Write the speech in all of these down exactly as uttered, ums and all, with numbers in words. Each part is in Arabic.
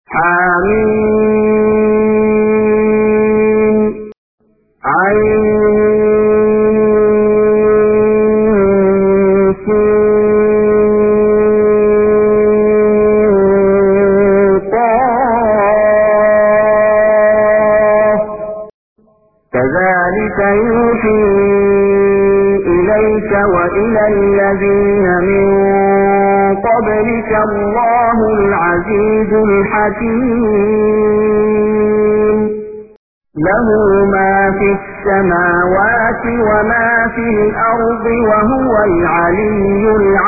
حميم عين كذلك يوحي إليك وإلى الذين من قبلك الله العزيز الحكيم له ما في السماوات وما في الأرض وهو العلي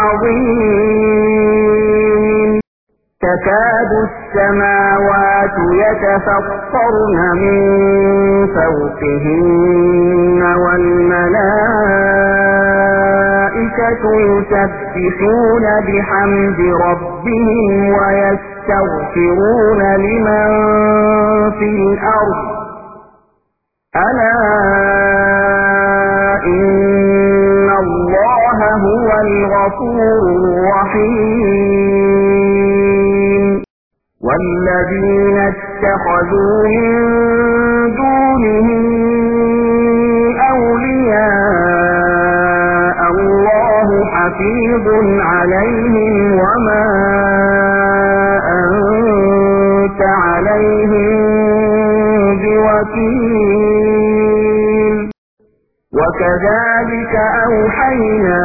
العظيم تكاد السماوات يتفطرن من فوقهن والملائكة يسبحون بحمد ربهم ويستغفرون لمن في الأرض ألا إن الله هو الغفور الرحيم والذين اتخذوا من دونه أولياء الله حفيظ عليهم وما أنت عليهم بوكيل وكذلك أوحينا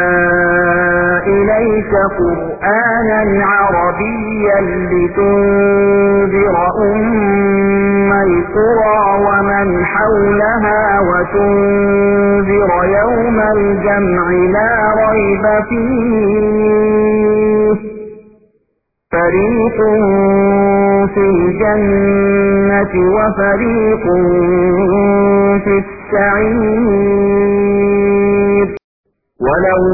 إليك قرآنا عربيا لتنذر أم القرى ومن حولها وتنذر يوم الجمع لا ريب فيه فريق في الجنة وفريق في السعير ولو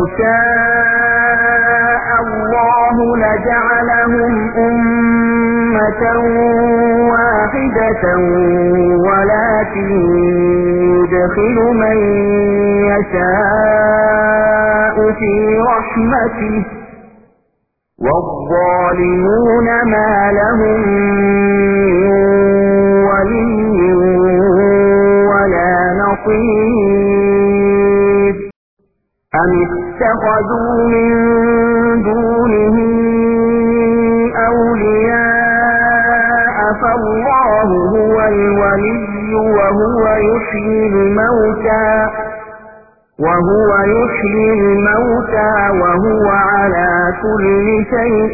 شاء الله لجعلهم أمة واحدة ولكن يدخل من يشاء في رحمته والظالمون ما لهم من ولي ولا نصير أم اتخذوا من دونه أولياء فالله هو الولي وهو يحيي الموتى وهو يحيي الموتى وهو على كل شيء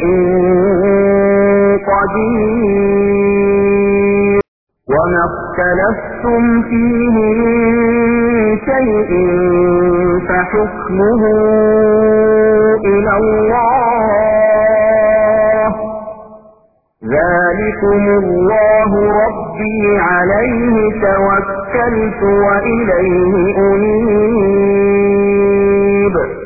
قدير وما اختلفتم فيه من شيء فحكمه إلى الله ذلكم الله ربي عليه توكلت وإليه أنيب